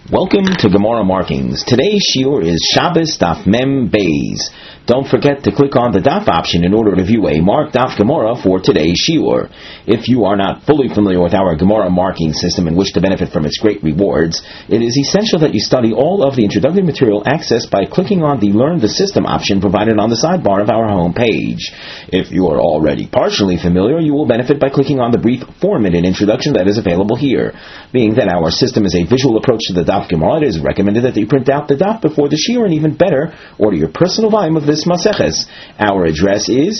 Welcome to Gemara Markings. Today's shiur is Shabbos Daf Mem Beis. Don't forget to click on the Daf option in order to view a marked Daf Gemara for today's shiur. If you are not fully familiar with our Gemara marking system and wish to benefit from its great rewards, it is essential that you study all of the introductory material accessed by clicking on the Learn the System option provided on the sidebar of our home page. If you are already partially familiar, you will benefit by clicking on the brief 4-minute introduction that is available here. Being that our system is a visual approach to the Daf Gemara, it is recommended that you print out the Daf before the shiur, and even better, order your personal volume of this Maseches. Our address is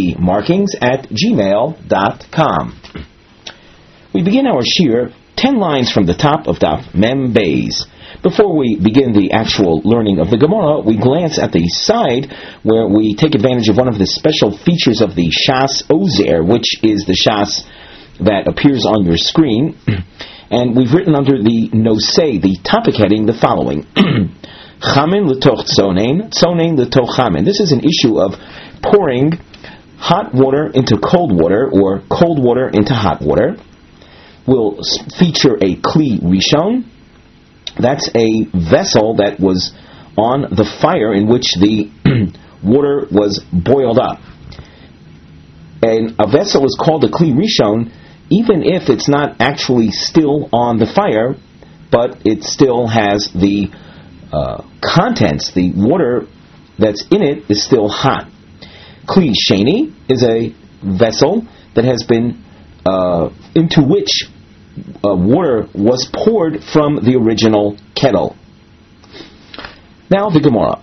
gmarkings@gmail.com. We begin our shiur 10 lines from the top of Daf Mem Beis. Before we begin the actual learning of the Gemara, we glance at the side where we take advantage of one of the special features of the Shas Ozer, which is the Shas that appears on your screen. And we've written under the Nosei, the topic heading, the following. Chamin l'toch tzonein, tzonein l'toch chamin. This is an issue of pouring hot water into cold water, or cold water into hot water. We'll feature a kli rishon. That's a vessel that was on the fire in which the water was boiled up. And a vessel is called a kli rishon even if it's not actually still on the fire, but it still has the contents, the water that's in it is still hot. Kli sheni is a vessel that has been into which water was poured from the original kettle. Now the Gemara.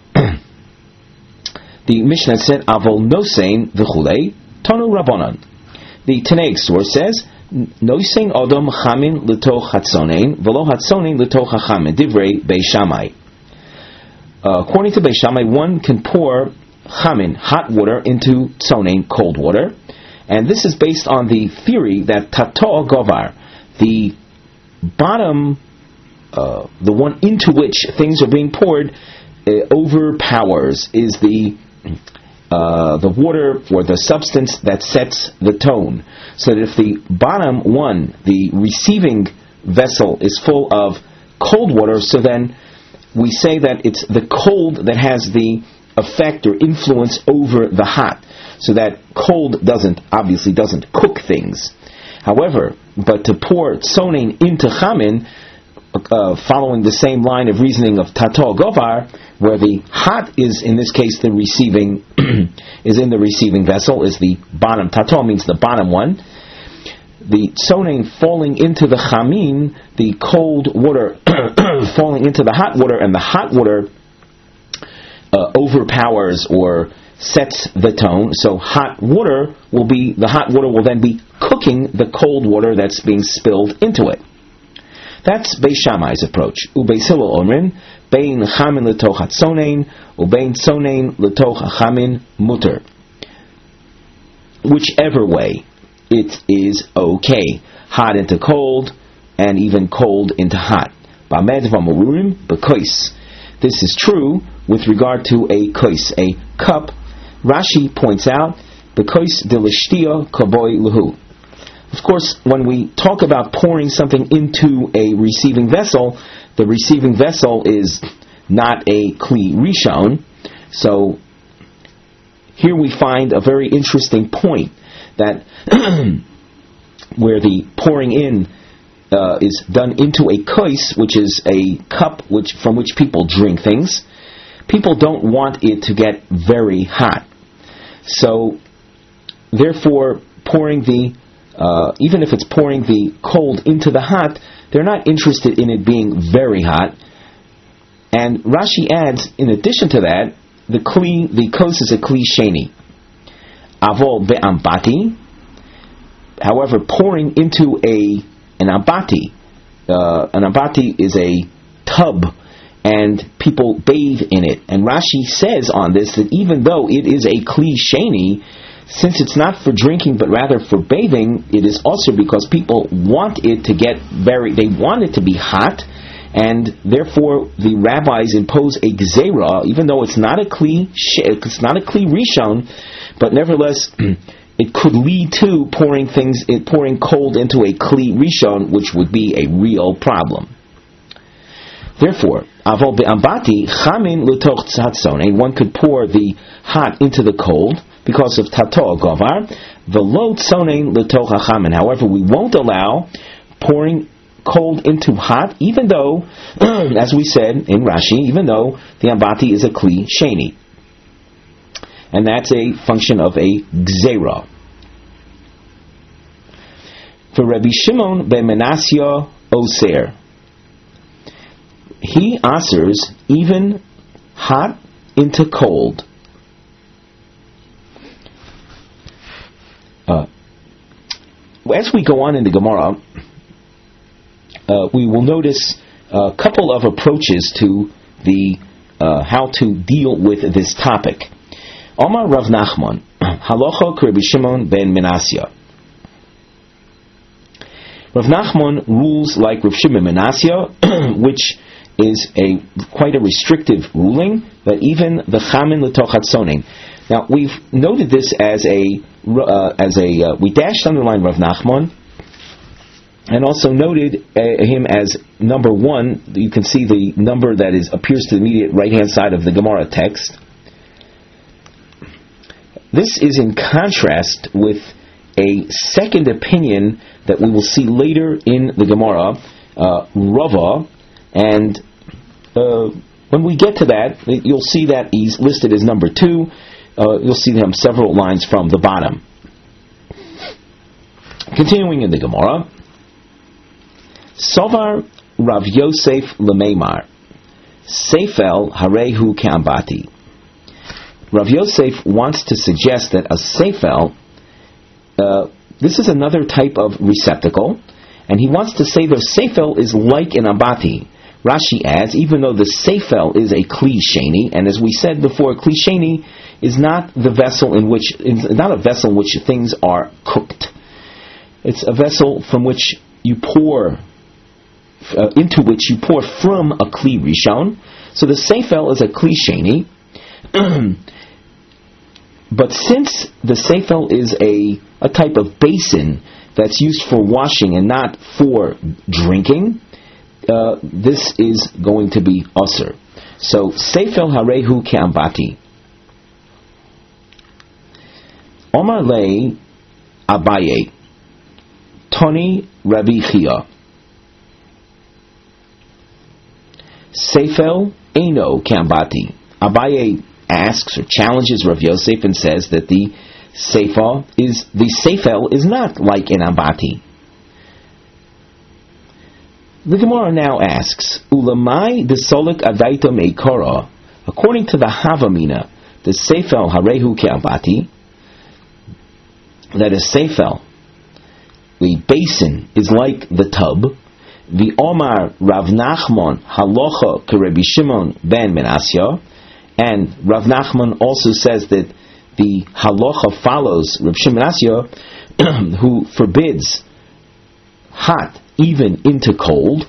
The Mishnah said, Avol nosein v'chulei tonu rabbanan. The Tanaic source says, Nosein odom chamin l'toch hatzonein v'lo hatzonein l'toch hachamin. Divrei Beis Shammai. According to Beis Shammai, one can pour chamin, hot water, into tzonein, cold water, and this is based on the theory that tato govar, the bottom, the one into which things are being poured, overpowers, is the water or the substance that sets the tone. So that if the bottom one, the receiving vessel, is full of cold water, so then we say that it's the cold that has the effect or influence over the hot. So that cold obviously doesn't cook things. However, but to pour tzonein into chamin, following the same line of reasoning of tato govar, where the hot is, in this case, the receiving is in the receiving vessel, is the bottom. Tato means the bottom one. The tzonein falling into the chamin, the cold water falling into the hot water, and the hot water overpowers or sets the tone. So the hot water will then be cooking the cold water that's being spilled into it. That's Beis Shammai's approach. Ubeis Hillel omrin, bein chamin l'toch hatzonein, ubein tzonein l'toch hachamin muter. Whichever way, it is okay. Hot into cold, and even cold into hot. Ba'med v'amurim b'kois. This is true with regard to a kois, a cup. Rashi points out, b'kois de l'shtia kaboi luhu. Of course, when we talk about pouring something into a receiving vessel, the receiving vessel is not a kli rishon. So here we find a very interesting point, that where the pouring in is done into a kois, which is a cup from which people drink things. People don't want it to get very hot. So therefore, pouring even if it's pouring the cold into the hot, they're not interested in it being very hot. And Rashi adds, in addition to that, the kos is a kli sheni. Avol be'ambati. However, pouring into an ambati, an ambati is a tub, and people bathe in it. And Rashi says on this that even though it is a kli sheni, since it's not for drinking but rather for bathing, it is also because people want it to they want it to be hot, and therefore the rabbis impose a gzeira, even though it's not a kli rishon, but nevertheless it could lead to pouring cold into a kli rishon, which would be a real problem. Therefore, avol be'ambati chamin l'toch tzatzonen, one could pour the hot into the cold because of tato govar, v'lo tzonen l'toch hachamin. However, we won't allow pouring cold into hot, even though, as we said in Rashi, even though the ambati is a kli sheni. And that's a function of a gzera. For Rabbi Shimon ben Menasya Oser, he asers even hot into cold. As we go on in the Gemara, we will notice a couple of approaches to the how to deal with this topic. Omar Rav Nachman, halacha k'Rabbi Shimon ben Menasya. Rav Nachman rules like Rav Shimon ben Menasya, which is quite a restrictive ruling, but even the chamin l'toch hatzonin. Now we've noted this as we dashed underline Rav Nachman, and also noted him as number one. You can see the number that appears to the immediate right hand side of the Gemara text. This is in contrast with a second opinion that we will see later in the Gemara, Rava, and when we get to that, you'll see that he's listed as number 2. You'll see him several lines from the bottom. Continuing in the Gemara, Sovar Rav Yosef Lemeimar, Seifel Harehu Ke'ambati. Rav Yosef wants to suggest that a seifel, this is another type of receptacle, and he wants to say the seifel is like an ambati. Rashi adds, even though the seifel is a kli sheni, and as we said before, kli sheni is not a vessel in which things are cooked. It's a vessel from which you pour, into which you pour from a kli rishon. So the seifel is a kli sheni. But since the seifel is a type of basin that's used for washing and not for drinking, this is going to be usher. So seifel harehu ke'ambati. Omar lei Abaye Toni Rabbi Chia Seifel Eino Ke'ambati. Abaye asks or challenges Rav Yosef and says that the seifel is not like an ambati. The Gemara now asks, Ulamai desolik adaito meikora. According to the Havamina, the seifel harehu ke'ambati, that a seifel, the basin, is like the tub. The Omar Rav Nachman halacha k'Rabbi Shimon ben Menasya. And Rav Nachman also says that the halacha follows Rav Shimon Menasya, who forbids hot even into cold.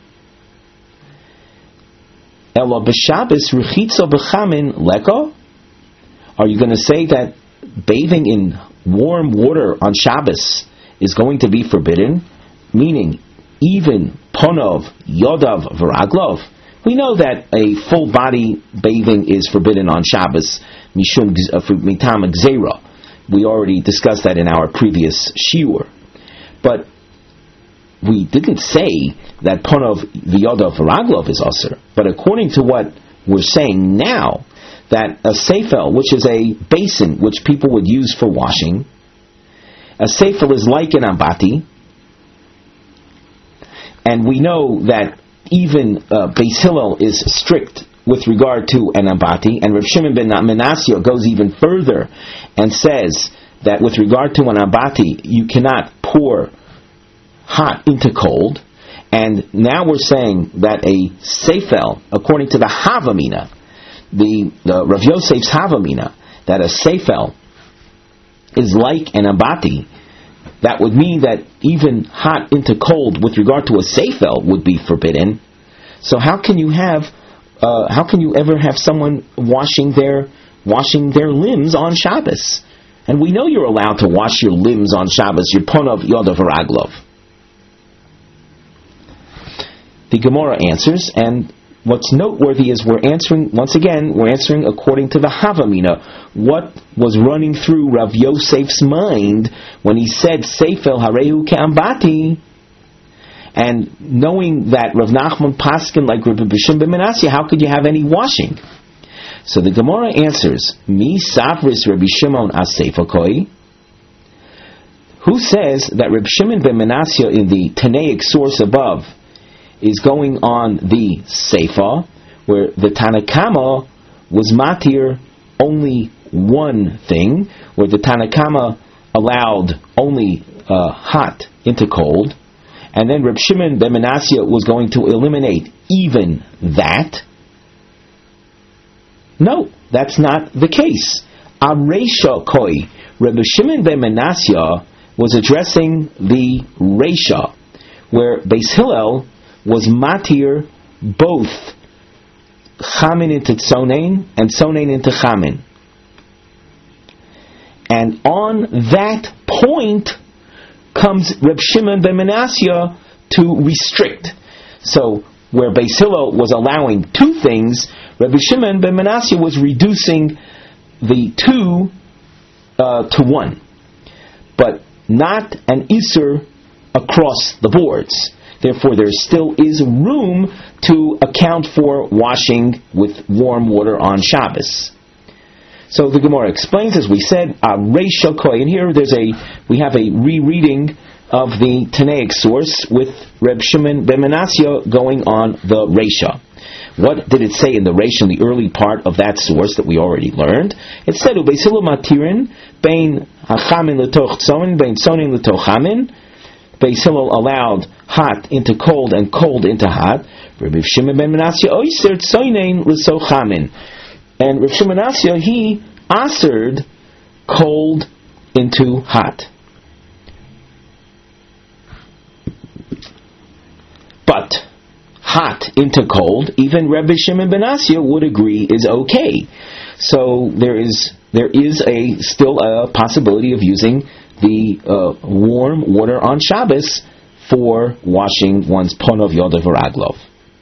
Ela b'Shabbos rechitza b'chamin leka. Are you going to say that bathing in warm water on Shabbos is going to be forbidden? Meaning, even ponov, yodav, v'raglov. We know that a full body bathing is forbidden on Shabbos, mishum mitam gzeira. We already discussed that in our previous shiur. But we didn't say that ponov v'yodav v'raglov is asur. But according to what we're saying now, that a seifel, which is a basin which people would use for washing, a seifel is like an ambati, and we know that even Beis Hillel is strict with regard to an ambati, and Rav Shimon ben Menasya goes even further and says that with regard to an ambati, you cannot pour hot into cold. And now we're saying that a seifel, according to the Havamina, the Rav Yosef's Havamina, that a seifel is like an ambati. That would mean that even hot into cold with regard to a seifel would be forbidden. So how can you ever have someone washing their limbs on Shabbos? And we know you're allowed to wash your limbs on Shabbos, your ponov, yodav, v'raglov. The Gemara answers, and what's noteworthy is we're answering according to the Havamina. What was running through Rav Yosef's mind when he said Seifel Harehu Ke'ambati, and knowing that Rav Nachman Paskin like Rabbi Shimon ben Menashe, how could you have any washing? So the Gemara answers, Mi Safris Rabbi Shimon Asefakoi. Who says that Rabbi Shimon ben Menashe in the Tanaic source above is going on the Seifa, where the Tanakama was matir only one thing, where the Tanakama allowed only hot into cold, and then Reb Shimon ben Menashe was going to eliminate even that? No, that's not the case. Areisha koi, Reb Shimon ben Menashe was addressing the Reisha, where Beis Hillel was matir both chamin into tzonein and tzonein into chamin. And on that point comes Reb Shimon ben Menashe to restrict. So where Beis Hillel was allowing two things, Reb Shimon ben Menashe was reducing the two to one, but not an isur across the boards. Therefore, there still is room to account for washing with warm water on Shabbos. So the Gemara explains, as we said, Reisha Koi, and here we have a rereading of the Tanaic source with Reb Shimon ben Menashe going on the Reisha. What did it say in the Reisha, in the early part of that source that we already learned? It said, Beis Hillel matirin bein hachamin letoch tzonin bein tzonin letoch chamin. Beis Hillel allowed hot into cold and cold into hot. Rabbi Shimon ben Menashe oiser tzonein l'soch chamin. And Rabbi Shimon ben Menashe, he asered cold into hot. But hot into cold, even Rabbi Shimon ben Menashe would agree is okay. So there is still a possibility of using the warm water on Shabbos for washing one's ponov yodav v'raglov.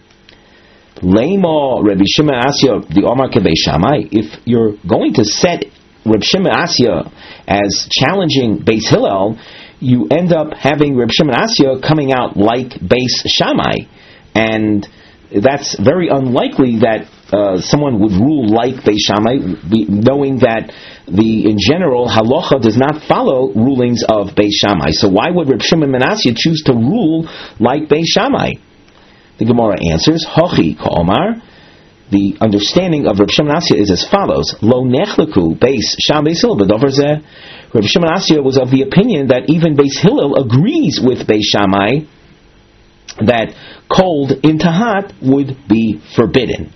Leimo Rabbi Shimon Asya the Omar Kebei Shammai. If you're going to set Rabbi Shimon Asya as challenging Beis Hillel, you end up having Rabbi Shimon Asya coming out like Beis Shammai, and that's very unlikely that someone would rule like Beis Shammai, knowing that in general halacha does not follow rulings of Beis Shammai. So why would Reb Shimon ben Menashe choose to rule like Beis Shammai? The Gemara answers, Hochi ka'omar. The understanding of Reb Shimon ben Menashe is as follows: Lo nechleku Beis Shammai Hillel b'davar zeh. Reb Shimon ben Menashe was of the opinion that even Beis Hillel agrees with Beis Shammai that cold into hot would be forbidden.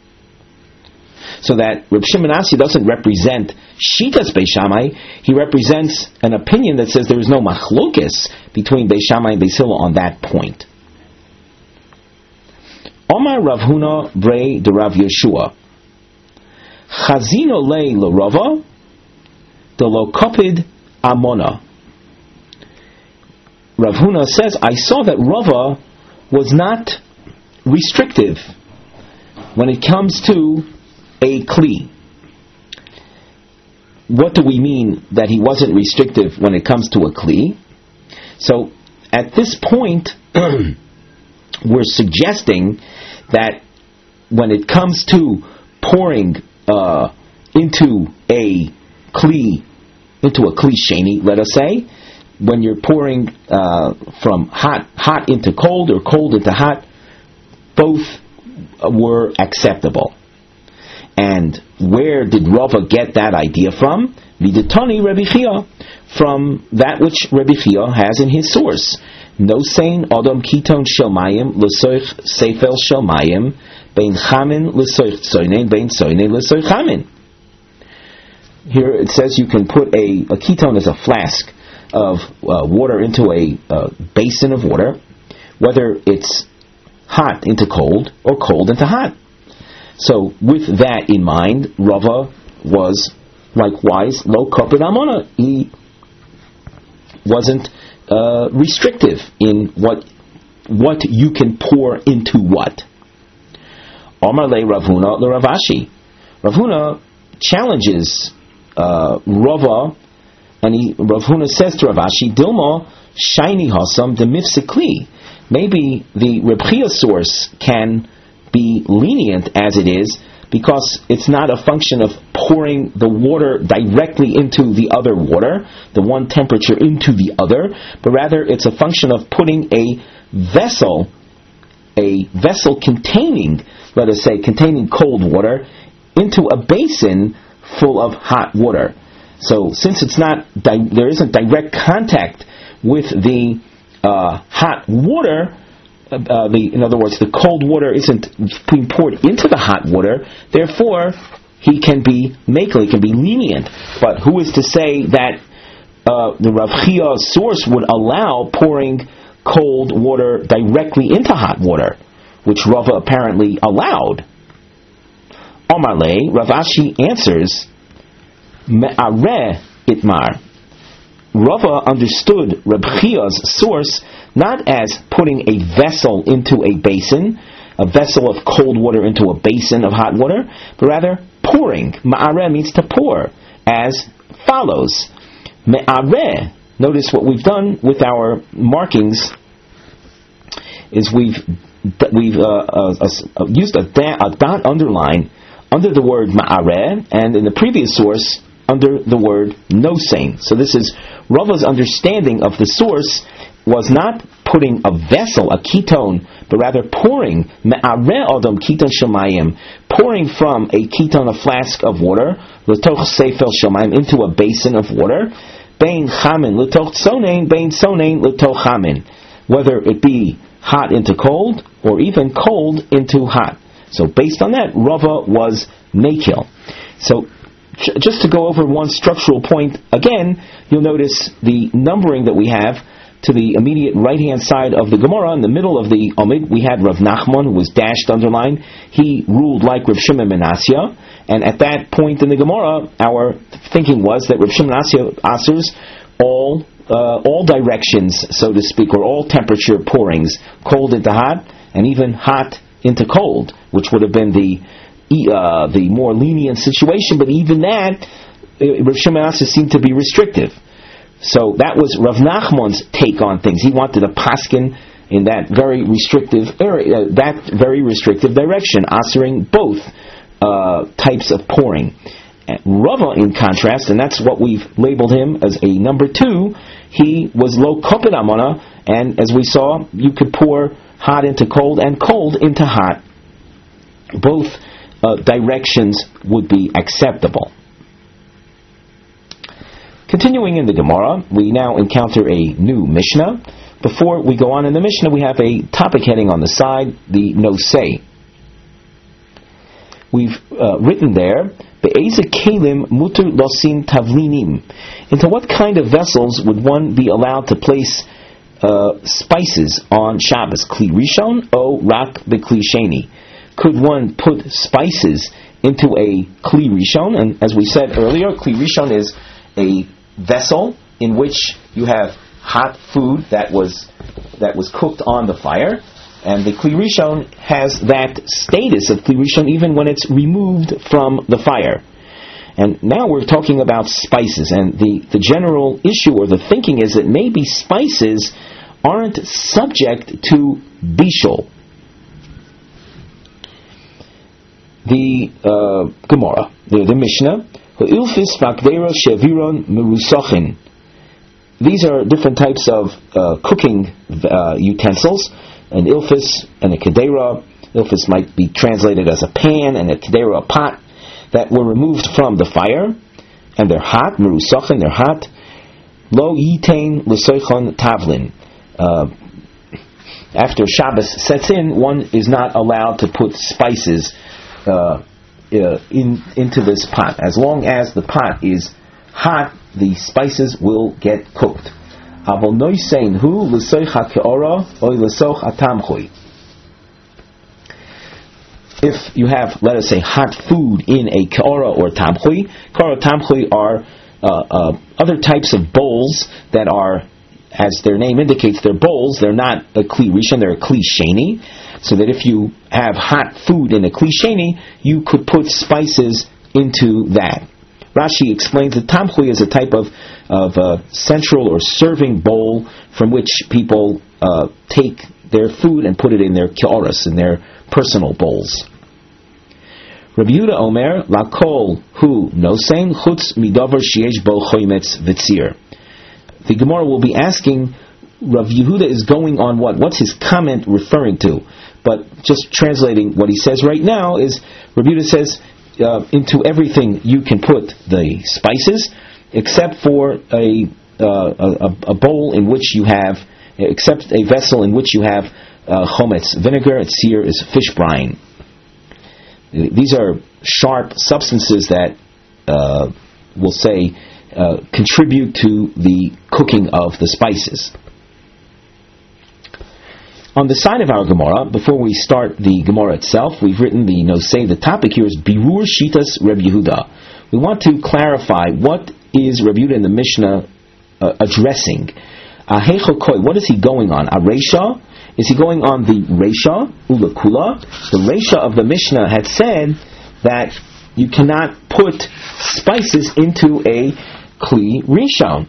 So that Reb Shimon ben Menashe doesn't represent Shitas Beis Shammai, he represents an opinion that says there is no machlokes between Beis Shammai and Beis Hillel on that point. Omar Rav Huna Brei de Rav Yeshua Chazino lei lo Rava de lo kopid amona. Rav Huna says, I saw that Rava was not restrictive when it comes to a kli. What do we mean that he wasn't restrictive when it comes to a kli? So at this point we're suggesting that when it comes to pouring into a kli sheni, let us say, when you're pouring from hot into cold or cold into hot, both were acceptable. And where did Rava get that idea from? Viditoni Rabbi Chia, from that which Rabbi Chia has in his source. No sein Adam Kiton Shel Mayim L'Soich Seifel Shel Mayim Bein Chamin L'Soich Tzonein Bein Tzonein L'Soich Chamin. Here it says you can put a ketone as a flask of water into a basin of water, whether it's hot into cold or cold into hot. So with that in mind, Rava was likewise lo kopid amona. He wasn't restrictive in what you can pour into what. Omar le Rav Huna le Rav Ashi. Rav Huna challenges Rava, and Rav Huna says to Rav Ashi, Dilma shiny hasam demifsikli. Maybe the Reb Chia source can be lenient as it is, because it's not a function of pouring the water directly into the other water, the one temperature into the other, but rather it's a function of putting a vessel containing, let us say, containing cold water, into a basin full of hot water. So since it's not, there isn't direct contact with the hot water, in other words, the cold water isn't being poured into the hot water, therefore he can be makel, he can be lenient. But who is to say that the Rav Chia source would allow pouring cold water directly into hot water, which Rava apparently allowed? Omar le, Rav Ashi answers, Me'areh itmar. Rava understood Reb Chia's source not as putting a vessel into a basin, a vessel of cold water into a basin of hot water, but rather pouring. Ma'areh means to pour, as follows. Me'areh, notice what we've done with our markings is we've used a dot underline under the word ma'areh, and in the previous source under the word nosein. So this is Rava's understanding of the source was not putting a vessel, a ketone, but rather pouring me'areh adam keton shemayim, pouring from a keton, a flask of water, l'toch seifel shemayim, into a basin of water, bein chamin l'toch tzonein, bein tzonein l'toch chamin, whether it be hot into cold or even cold into hot. So based on that, Rava was makil. So just to go over one structural point again, you'll notice the numbering that we have. To the immediate right-hand side of the Gemara, in the middle of the Omid, we had Rav Nachman, who was dashed underlined. He ruled like Rav Shimon ben Asya, and at that point in the Gemara, our thinking was that Rav Shimon ben Asya answers all directions, so to speak, or all temperature pourings, cold into hot, and even hot into cold, which would have been the more lenient situation, but even that, Rav Shimon ben Asya seemed to be restrictive. So that was Rav Nachman's take on things. He wanted a paskin in that very restrictive area, that very restrictive direction, answering both types of pouring. Rava, in contrast, and that's what we've labeled him as a number 2, he was lo kopet amona, and as we saw, you could pour hot into cold and cold into hot. Both directions would be acceptable. Continuing in the Gemara, we now encounter a new Mishnah. Before we go on in the Mishnah, we have a topic heading on the side, the nosei. We've written there, Be'eze kelim muter losim tavlinim. Into what kind of vessels would one be allowed to place spices on Shabbos? Kli rishon o rak bekli sheni. Could one put spices into a kli rishon? And as we said earlier, kli rishon is a vessel in which you have hot food that was cooked on the fire, and the Kli Rishon has that status of Kli Rishon even when it's removed from the fire. And now we're talking about spices, and the general issue or the thinking is that maybe spices aren't subject to bishul. The Gemara, the Mishnah, Ilfis vakdera sheviron merusachin. These are different types of cooking utensils. An ilfis and a kedera. Ilfis might be translated as a pan, and a kedera a pot, that were removed from the fire, and they're hot. Merusachin, they're hot. Lo yitain l'soichon tavlin. After Shabbos sets in, one is not allowed to put spices into this pot. As long as the pot is hot, the spices will get cooked. If you have, let us say, hot food in a ke'ora or tamchui are other types of bowls that are as their name indicates, they're bowls. They're not a kli rishon, they're a kli sheni. So that if you have hot food in a kli sheni, you could put spices into that. Rashi explains that tamchui is a type of central or serving bowl from which people take their food and put it in their kioras, in their personal bowls. Rabbi Yehuda Omer, lakol hu nosein chutz midavar sheyesh bo chometz v'tzir. The Gemara will be asking, Rav Yehuda is going on what? What's his comment referring to? But just translating what he says right now is, Rabbi Yehuda says, into everything you can put the spices, except for a bowl in which you have, except a vessel in which you have chometz, vinegar, and seer is fish brine. These are sharp substances that, we'll say, contribute to the cooking of the spices. On the side of our Gemara, before we start the Gemara itself, we've written the nosei. The topic here is Birur Shitas Reb Yehuda. We want to clarify what is Reb Yehuda in the Mishnah addressing. What is he going on? A Reisha? Is he going on the Reisha, Ula Kula? The Reisha of the Mishnah had said that you cannot put spices into a Kli Rishon.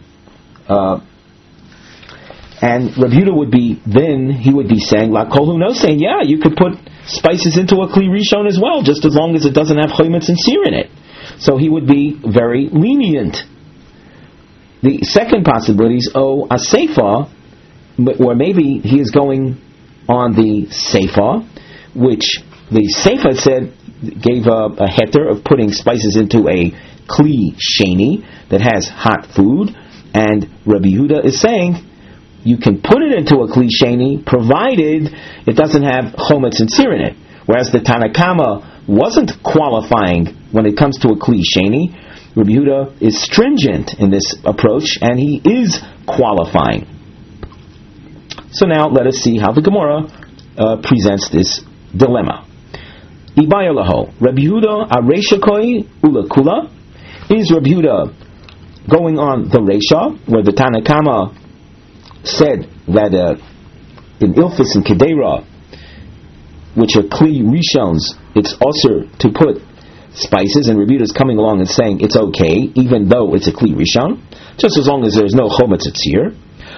And Rabbi Yehuda would be saying, La Kolhu no, saying, yeah, you could put spices into a Kli Rishon as well, just as long as it doesn't have chometz and seer in it. So he would be very lenient. The second possibility is, a Seifa, or maybe he is going on the Seifa, which the Seifa said gave a heter of putting spices into a Kli Sheni that has hot food, and Rabbi Yehuda is saying you can put it into a Kli Sheni provided it doesn't have chometz and seer in it. Whereas the Tanakama wasn't qualifying when it comes to a Kli Sheni. Rabbi Yehuda is stringent in this approach, and he is qualifying. So now let us see how the Gemara presents this dilemma. Ibaya laho, Rabbi Yehuda areisha koi ula kula. Is Rabbi Yehuda going on the Reisha, where the Tanakama said that in Ilfis and Kedera, which are Kli Rishons, it's also to put spices, and Rabbi Yehuda is coming along and saying it's okay, even though it's a Kli Rishon, just as long as there's no chometz etzir.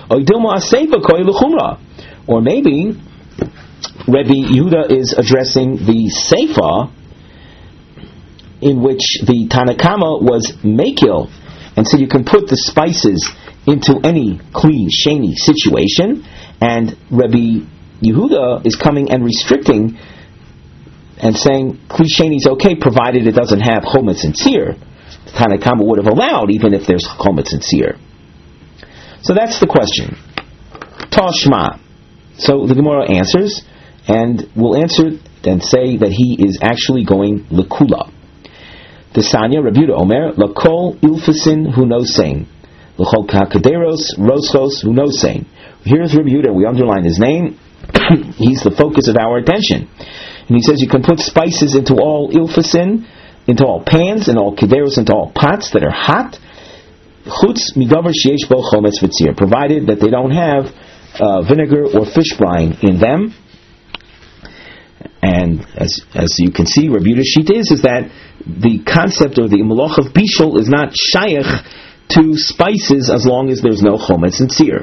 Or maybe Rabbi Yehuda is addressing the Seifa, in which the Tanakama was Mekil, and so you can put the spices into any Kli Sheni situation, and Rabbi Yehuda is coming and restricting and saying Kli Sheni is okay provided it doesn't have chometz and seer. The Tanakama would have allowed even if there's chometz and seer. So that's the question. Tashma. So the Gemara answers, and will answer and say that he is actually going lekula. The Sanya, Rabbi Yehuda Omer, lakol ilfasin hu nosein, l'chol kakaderos roschos hu nosein. Here's Rabbi Yehuda, we underline his name. He's the focus of our attention. And he says you can put spices into all ilfasin, into all pans, and all kederos, into all pots that are hot, chutz midavar sheyesh bo chometz v'tzir, provided that they don't have vinegar or fish brine in them. And as you can see, Rabbi Yehuda's sheet is that the concept or the malach of bishul is not shayach to spices as long as there's no chometz and seer.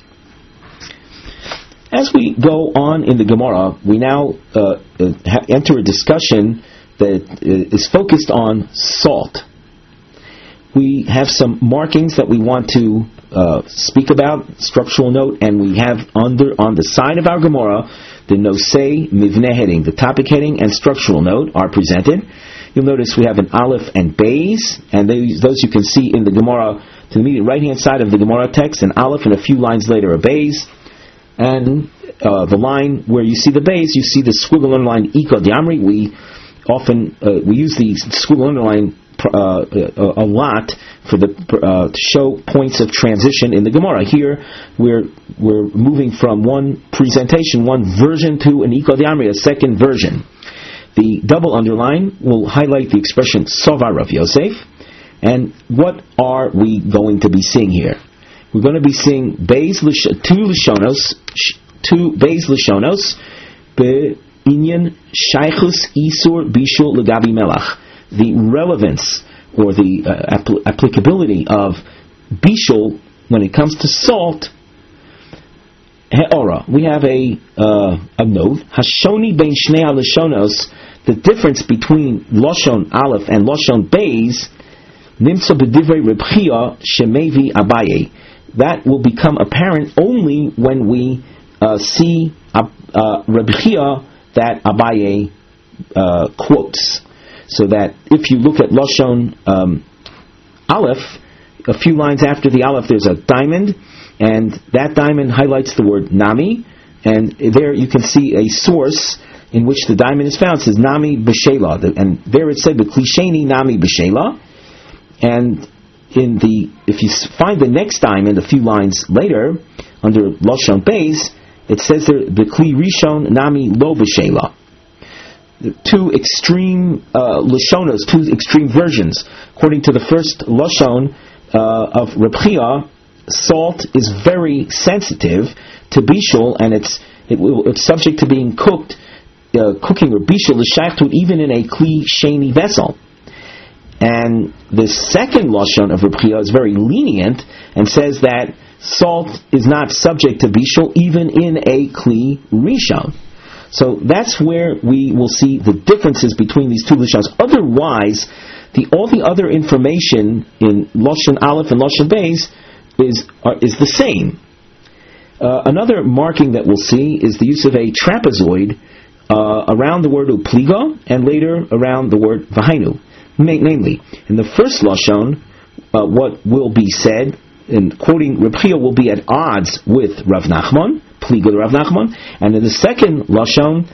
As we go on in the Gemara, we now enter a discussion that is focused on salt. We have some markings that we want to speak about, structural note, and we have on the side of our Gemara the nosei mivneh heading, the topic heading and structural note are presented. You'll notice we have an aleph and beis, and those you can see in the Gemara to the immediate right hand side of the Gemara text, an aleph, and a few lines later a beis. And the line where you see the beis, you see the squiggle underline ika diamri. We often we use the squiggle underline a lot for to show points of transition in the Gemara. Here we're moving from one presentation, one version, to an ika diamri, a second version. The double underline will highlight the expression Sovar Rav Yosef. And what are we going to be seeing here? we're going to be seeing two Beis Lishonos, Be'inyan Shaychus Isur Bishul Legabi Melach. The relevance or the applicability of Bishul when it comes to salt. He'ora. We have a note. Hashoni bein shnei halashonos. The difference between Lashon Aleph and Lashon Beis. Nimtza b'divrei Reb Chia shemevi Abaye. That will become apparent only when we see Reb Chia that Abaye quotes. So that if you look at Lashon Aleph, a few lines after the Aleph, there's a diamond. And that diamond highlights the word Nami, and there you can see a source in which the diamond is found. It says Nami B'Shela, and there it said the Klisheni Nami B'Shela. And if you find the next diamond a few lines later, under Lashon Beis, it says there the Kli Rishon Nami Lo B'Shela. Two extreme Lashonos, two extreme versions. According to the first Lashon of Reb Chia, salt is very sensitive to bishul, and it's subject to being cooked. Cooking or bishul is shaykh to it even in a kli sheni vessel. And the second lashon of Reb Chia is very lenient and says that salt is not subject to bishul even in a kli rishon. So that's where we will see the differences between these two lashonos. Otherwise, all the other information in Lashon Aleph and Lashon Beis is the same. Another marking that we'll see is the use of a trapezoid around the word upliga and later around the word vahainu. Namely, in the first lashon, what will be said in quoting Reb Chia will be at odds with Rav Nachman, pliga Rav Nachman, and in the second lashon,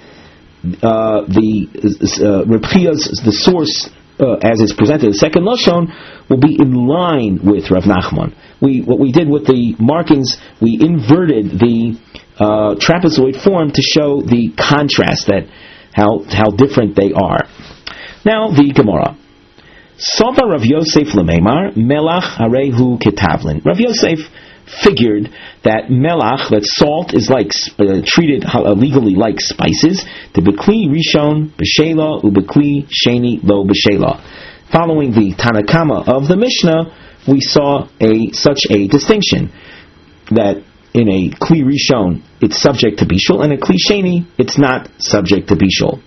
Reb Chia's the source as is presented in the second lashon will be in line with Rav Nachman. What we did with the markings, we inverted the trapezoid form to show the contrast, that how different they are. Now the Gemara. Sava Rav Yosef Lememar Melach Harehu Ketavlin. Rav Yosef figured that melach, that salt, is like treated legally like spices. The bekli rishon b'shela ubekli sheni lo b'shela. Following the Tanakama of the Mishnah, we saw such a distinction that in a kli rishon it's subject to bishul, and a kli sheni it's not subject to bishul.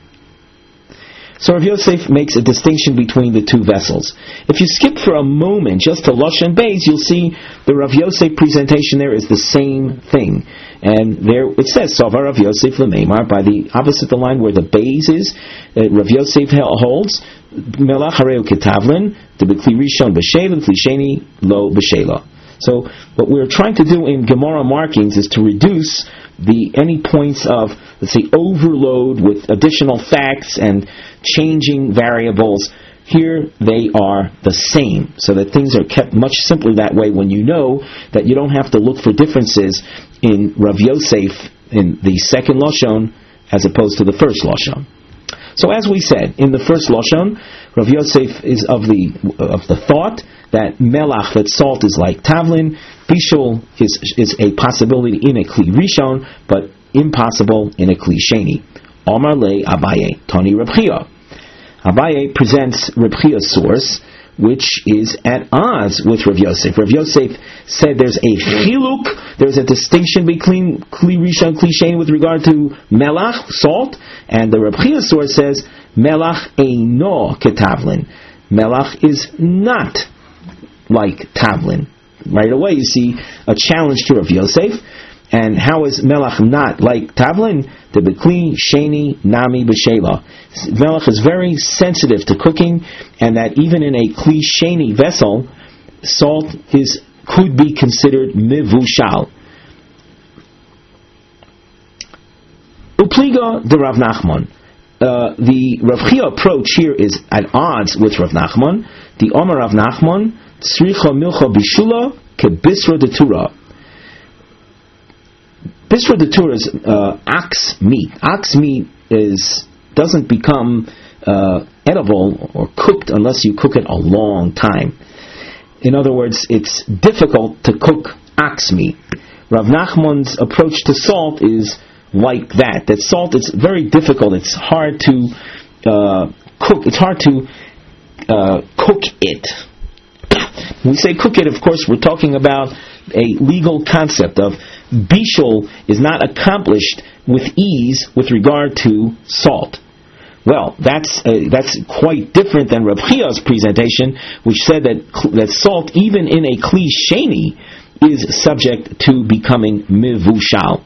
So Rav Yosef makes a distinction between the two vessels. If you skip for a moment just to Lashon Beis, you'll see the Rav Yosef presentation there is the same thing. And there it says, Sava Rav Yosef Lememar, by the opposite the line where the Beis is, Rav Yosef holds, Melach Hareu Ketavlin, the B'Kli Rishon B'Shela, B'Kli Sheni Lo B'Shela. So what we're trying to do in Gemara markings is to reduce any points of, let's say, overload with additional facts and changing variables. Here they are the same, so that things are kept much simpler that way when you know that you don't have to look for differences in Rav Yosef in the second Lashon as opposed to the first Lashon. So as we said, in the first Lashon, Rav Yosef is of the thought that melach, that salt, is like tavlin. Bishul is a possibility in a kli rishon, but impossible in a kli sheni. Omar le Abaye, Tani Reb Chia. Abaye presents Reb Chia's source, which is at odds with Rav Yosef. Rav Yosef said there's a chiluk, there's a distinction between kli rishon, kli sheni with regard to melach, salt, and the Reb Chia source says melach eino ketavlin. Melach is not like tavlin. Right away you see a challenge to Rav Yosef. And how is melach not like tavlin? The bekli sheni nami b'shela. Melach is very sensitive to cooking, and that even in a kli sheni vessel, salt could be considered mivushal. Upliga de Rav Nachman. The Rav Chia approach here is at odds with Rav Nachman. The Omer Rav Nachman, Tzricha milcha bishula ke bisra de Torah. Bisra de Torah is ox meat. Ox meat doesn't become edible or cooked unless you cook it a long time. In other words, it's difficult to cook ox meat. Rav Nachman's approach to salt is like that. That salt, it's very difficult. It's hard to cook. It's hard to cook it. When we say cook it, of course, we're talking about a legal concept of bishul is not accomplished with ease with regard to salt. Well, that's quite different than Reb Chia's presentation, which said that salt, even in a kli sheni, is subject to becoming mivushal.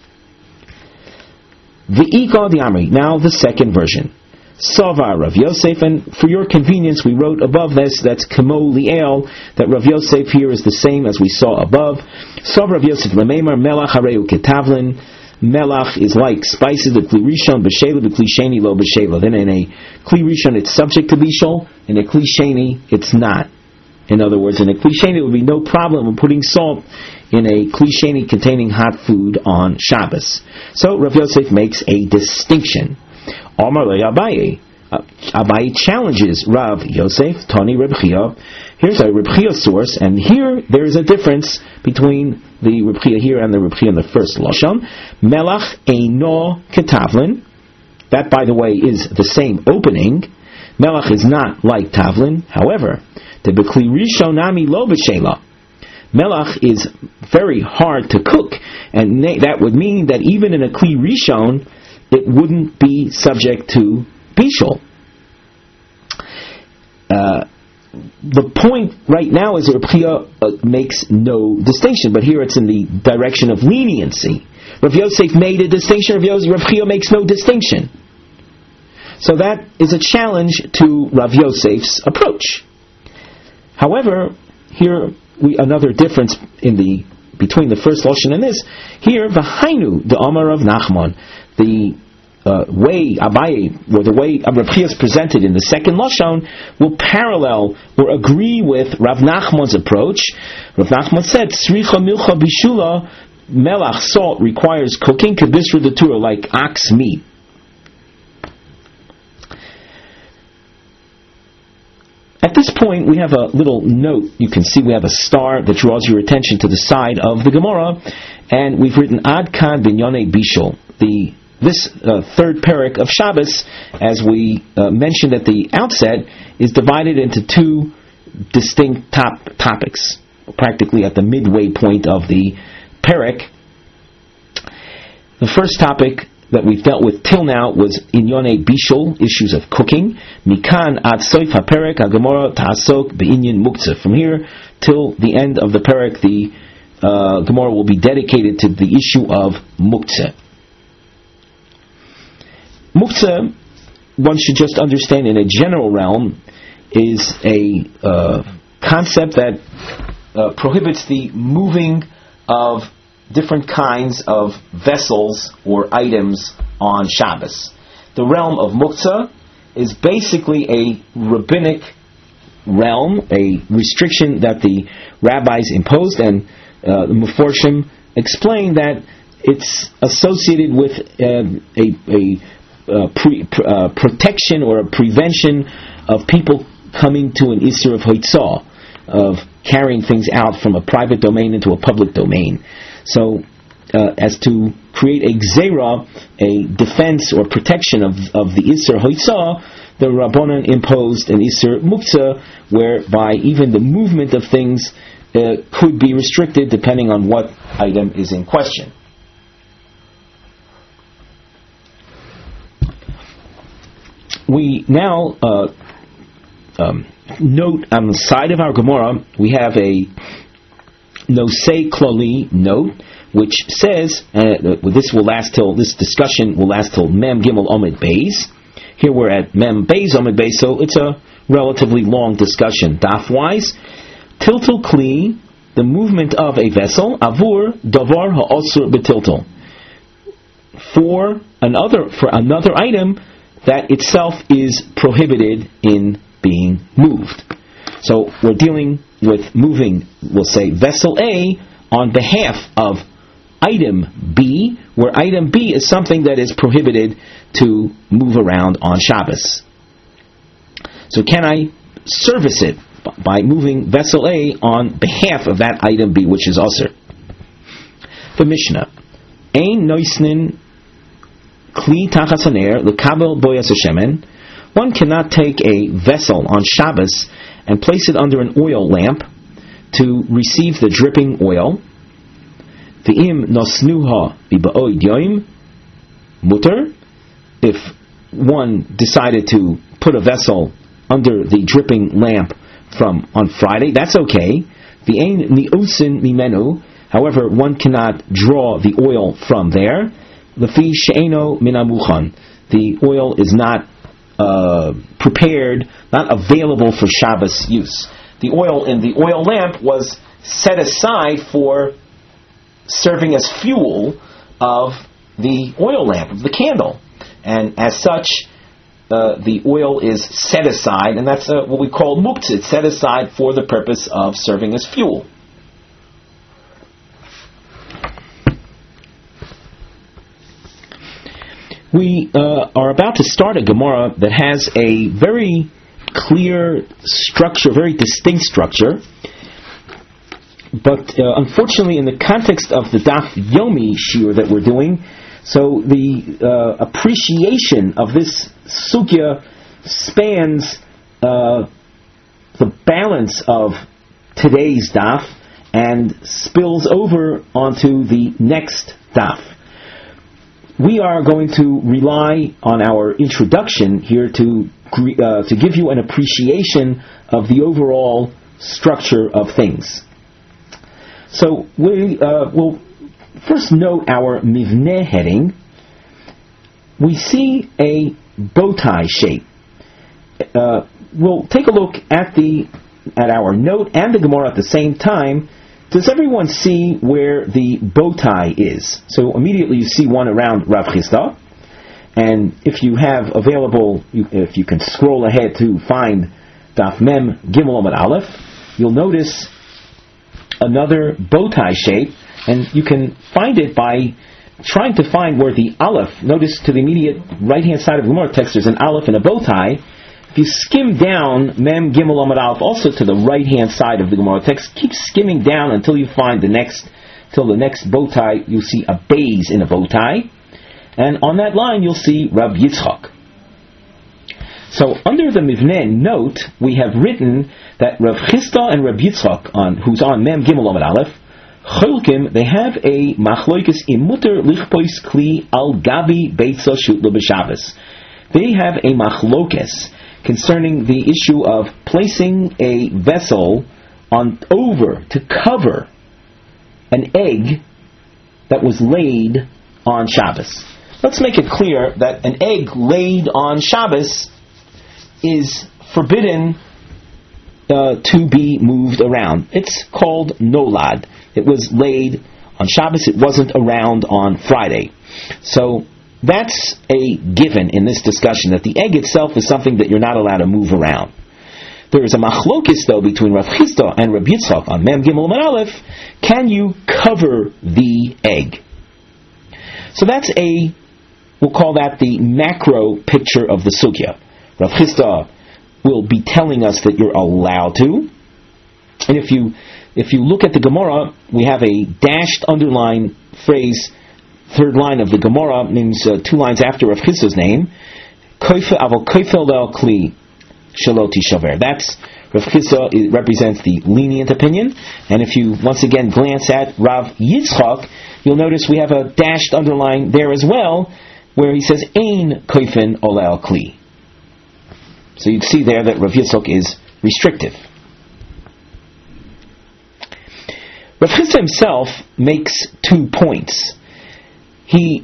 V'ika d'amri. Now the second version. Savar Rav Yosef, and for your convenience, we wrote above this, that's Kamo Liel, that Rav Yosef here is the same as we saw above. Savar Rav Yosef Lamemar, Melach Hareu Ketavlin. Melach is like spices, the Kli Rishon, B'Shela, the Kli Sheni, Lo B'Shela. Then in a Kli Rishon, it's subject to Bishol, in a Kli Sheni, it's not. In other words, in a Kli Sheni, there would be no problem with putting salt in a Kli Sheni containing hot food on Shabbos. So Rav Yosef makes a distinction. Omar le Abaye. Abaye challenges Rav Yosef, Tani Reb Chia. Here's a Reb Chia source, and here there is a difference between the Reb Chia here and the Reb Chia in the first Lashon. Melach eino ketavlin. That, by the way, is the same opening. Melach is not like tavlin. However, the Bekli Rishonami lo b'shela. Melach is very hard to cook, and that would mean that even in a Kli Rishon, it wouldn't be subject to bishul. The point right now is that Reb Chia makes no distinction, but here it's in the direction of leniency. Rav Yosef made a distinction, Rav Chia makes no distinction. So that is a challenge to Rav Yosef's approach. However, here another difference between the first Lashon and this. Here, v'hainu the Amar of Nachman, the way Abaye, or the way Rav Chia is presented in the second Lashon, will parallel or agree with Rav Nachman's approach. Rav Nachman said, Sricha milcha bishula, melach, salt, requires cooking, kebisra de Torah, like ox meat. At this point, we have a little note. You can see we have a star that draws your attention to the side of the Gemara, and we've written Ad Kan Binyonei Bishul. This third parak of Shabbos, as we mentioned at the outset, is divided into two distinct topics, practically at the midway point of the parak. The first topic that we've dealt with till now was Inyonei Bishul, issues of cooking. Mikan ad soif haperek haGemara ta'asok be'inyan muktzah. From here till the end of the parak, the Gemara will be dedicated to the issue of muktzah. Muktzah, one should just understand in a general realm, is a concept that prohibits the moving of different kinds of vessels or items on Shabbos. The realm of muktzah is basically a rabbinic realm, a restriction that the rabbis imposed, and the Meforshim explain that it's associated with a protection or a prevention of people coming to an Isser of Hoitzah, of carrying things out from a private domain into a public domain. So, as to create a gzeira, a defense or protection of the Isser Hoitzah, the Rabbanan imposed an Isser Muktzah, whereby even the movement of things could be restricted depending on what item is in question. We now note on the side of our Gemara, we have a Nosei Klali note, which says this discussion will last till Mem Gimel Omid Beis. Here we're at Mem Beis Omid Beis, so it's a relatively long discussion. Daf wise, Tiltul Kli, the movement of a vessel, Avur Davar Ha'osur Betiltul, for another item that itself is prohibited in being moved. So we're dealing with moving, we'll say, vessel A on behalf of item B, where item B is something that is prohibited to move around on Shabbos. So can I service it by moving vessel A on behalf of that item B, which is Asr. The Mishnah. Ein noisnin kli tachas haner lekabel boyas hashemen. One cannot take a vessel on Shabbos and place it under an oil lamp to receive the dripping oil. V'im nosnuha b'ba'oid yoim mutter. If one decided to put a vessel under the dripping lamp from on Friday, that's okay. V'ein ni'usin mimenu. However, one cannot draw the oil from there. Lefi she'eno min hamuchan. The oil is not prepared, not available for Shabbos use. The oil in the oil lamp was set aside for serving as fuel of the oil lamp, of the candle. And as such, the oil is set aside, and that's what we call muktzah. It's set aside for the purpose of serving as fuel. We are about to start a Gemara that has a very clear structure, very distinct structure. But unfortunately, in the context of the Daf Yomi shiur that we're doing, so the appreciation of this sugya spans the balance of today's Daf and spills over onto the next Daf. We are going to rely on our introduction here to give you an appreciation of the overall structure of things. So we will first note our mivneh heading. We see a bow tie shape. We'll take a look at our note and the Gemara at the same time. Does everyone see where the bow tie is? So immediately you see one around Rav Chisda, and if you have available, if you can scroll ahead to find Daf Mem Gimel Amud Aleph, you'll notice another bow tie shape, and you can find it by trying to find where the Aleph. Notice to the immediate right-hand side of the Gemara text there's an Aleph and a bow tie. If you skim down Mem Gimel Amud Aleph, also to the right-hand side of the Gemara text, keep skimming down until you find the next bow tie. You'll see a bays in a bow tie, and on that line you'll see Rav Yitzchak. So under the Mivneh note, we have written that Rav Chisda and Rav Yitzchak, who's on Mem Gimel Amud Aleph, Cholkim, they have a machloikis imuter lichpois kli al gabi beitza shutla b'Shabbos. They have a machlokes concerning the issue of placing a vessel to cover an egg that was laid on Shabbos. Let's make it clear that an egg laid on Shabbos is forbidden to be moved around. It's called nolad. It was laid on Shabbos. It wasn't around on Friday. So that's a given in this discussion, that the egg itself is something that you're not allowed to move around. There is a machlokis, though, between Rav Chisda and Rav Yitzchak on Mem Gimel Amud Aleph. Can you cover the egg? So we'll call that the macro picture of the sugya. Rav Chisda will be telling us that you're allowed to. And if you look at the Gemara, we have a dashed underline phrase. Third line of the Gemara means 2 lines after Rav Chisda's name. That's Rav Chisda. It represents the lenient opinion. And if you once again glance at Rav Yitzchak, you'll notice we have a dashed underline there as well, where he says Ein koifen olel kli. So you see there that Rav Yitzchak is restrictive. Rav Chisda himself makes 2 points. He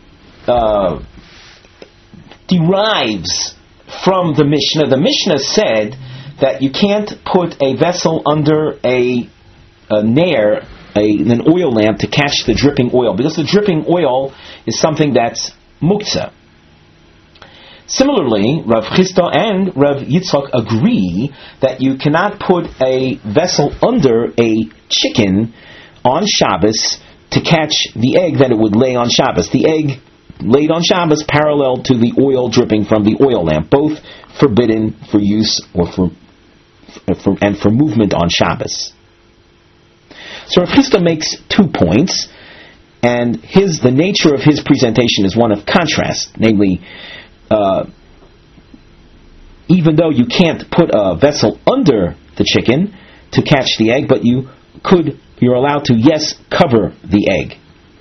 derives from the Mishnah. The Mishnah said that you can't put a vessel under a nair, an oil lamp, to catch the dripping oil, because the dripping oil is something that's muktzah. Similarly, Rav Chisda and Rav Yitzchak agree that you cannot put a vessel under a chicken on Shabbos to catch the egg that it would lay on Shabbos. The egg laid on Shabbos parallel to the oil dripping from the oil lamp, both forbidden for use or for movement on Shabbos. So Rav Chisda makes 2 points, and the nature of his presentation is one of contrast, namely, even though you can't put a vessel under the chicken to catch the egg, but you're allowed to, yes, cover the egg.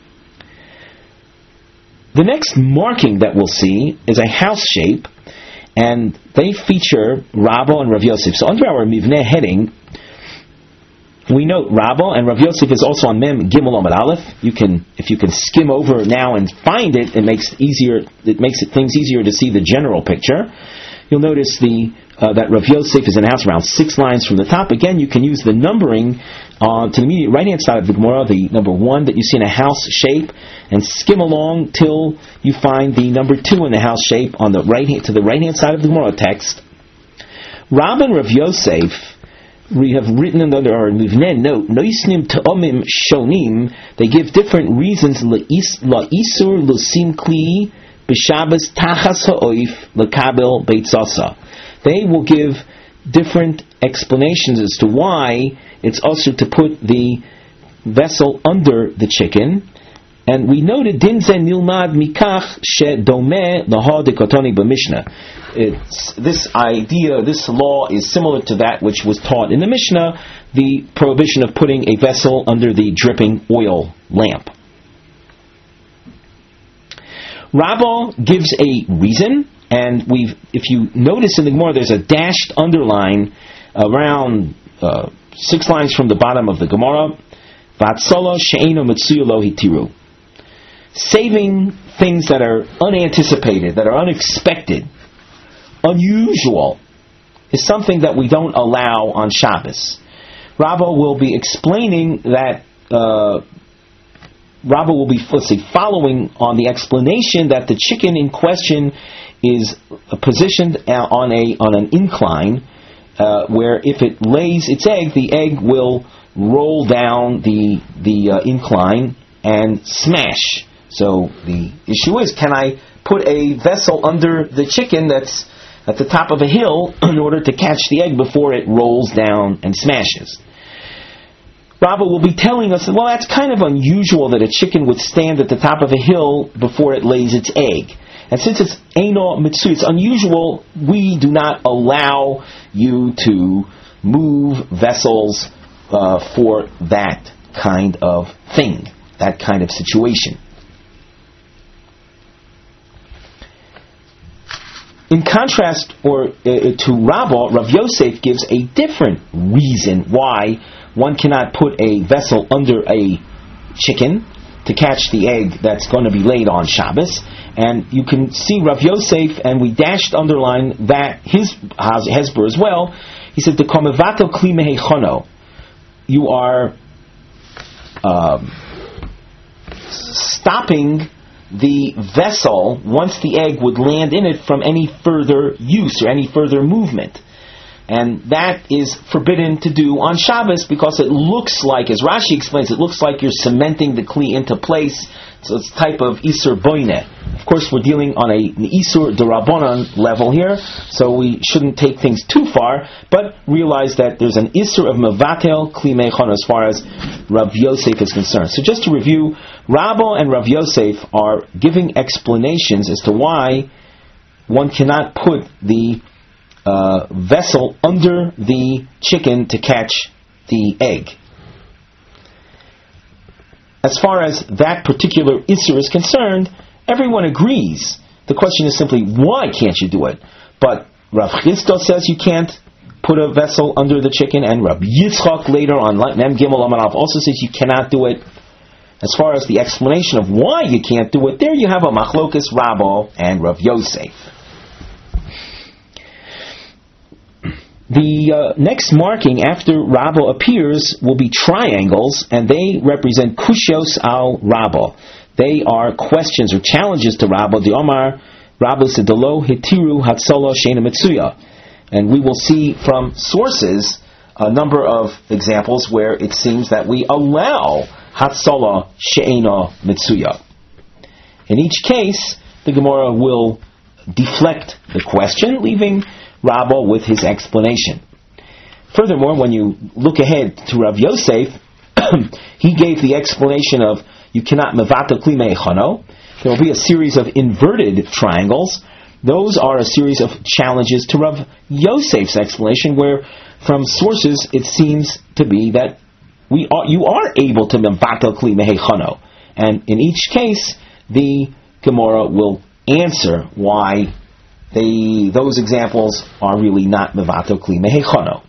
The next marking that we'll see is a house shape, and they feature Rabba and Rav Yosef. So under our Mivneh heading, we note Rabba and Rav Yosef is also on Mem Gimel Amud Aleph. If you can skim over now and find it, it makes things easier to see the general picture. You'll notice that Rav Yosef is in a house around 6 lines from the top. Again, you can use the numbering to the immediate right-hand side of the Gemara, the number 1 that you see in a house shape, and skim along till you find the number 2 in the house shape to the right-hand side of the Gemara text. Rab and Rav Yosef, we have written under our Mivneh note, Noisnim Ta'omim Shonim, they give different reasons, La'isur Lusim Kli, B'Shabbos Tachas Ha'oif, L'Kabel Beitzasa. They will give different explanations as to why it's also to put the vessel under the chicken. And we noted Din Ze Nilmad Mikach She Domeh Laha Dekotoni B'Mishnah. This law is similar to that which was taught in the Mishnah, the prohibition of putting a vessel under the dripping oil lamp. Rabbah gives a reason, and if you notice in the Gemara, there's a dashed underline around 6 lines from the bottom of the Gemara. Vatsala she'eno mitzuya lo hitiru. Saving things that are unanticipated, that are unexpected, unusual, is something that we don't allow on Shabbos. Rabbah will be explaining that. Rabbah will be following on the explanation that the chicken in question is positioned on an incline, where if it lays its egg, the egg will roll down the incline and smash. So the issue is, can I put a vessel under the chicken that's at the top of a hill in order to catch the egg before it rolls down and smashes? Rabbah will be telling us, well, that's kind of unusual that a chicken would stand at the top of a hill before it lays its egg. And since it's Eino Mitsu, it's unusual, we do not allow you to move vessels for that kind of thing, that kind of situation. In contrast, to Rabbah, Rav Yosef gives a different reason why one cannot put a vessel under a chicken to catch the egg that's going to be laid on Shabbos. And you can see Rav Yosef, and we underline that his hesber as well. He says, "The komevato kli mehechono." You are stopping the vessel once the egg would land in it from any further use or any further movement. And that is forbidden to do on Shabbos because it looks like, as Rashi explains, it looks like you're cementing the kli into place. So it's a type of Isur Boineh. Of course, we're dealing on an Isur D'Rabbanan level here, so we shouldn't take things too far, but realize that there's an Isur of Mevatel Kli Meichon as far as Rav Yosef is concerned. So just to review, Rabbah and Rav Yosef are giving explanations as to why one cannot put the vessel under the chicken to catch the egg. As far as that particular Isser is concerned, everyone agrees. The question is simply, why can't you do it? But Rav Chisda says you can't put a vessel under the chicken, and Rav Yitzchak later on Mem Gimel Amud Aleph also says you cannot do it. As far as the explanation of why you can't do it, there you have a Machlokes Rabbah and Rav Yosef. The next marking after Rabbah appears will be triangles, and they represent Kushios al Rabbah. They are questions or challenges to Rabbah. The Omar Rabbah Sedolo Hitiru Hatsala Sheina Mitsuya. And we will see from sources a number of examples where it seems that we allow Hatsala Sheina Mitsuya. In each case, the Gemara will deflect the question, leaving Rabbah with his explanation. Furthermore, when you look ahead to Rav Yosef, he gave the explanation of you cannot mevatel kli me'echano. There will be a series of inverted triangles. Those are a series of challenges to Rav Yosef's explanation, where from sources it seems to be that you are able to mevatel kli me'echano. And in each case, the Gemara will answer why those examples are really not mevatel kli me'echano.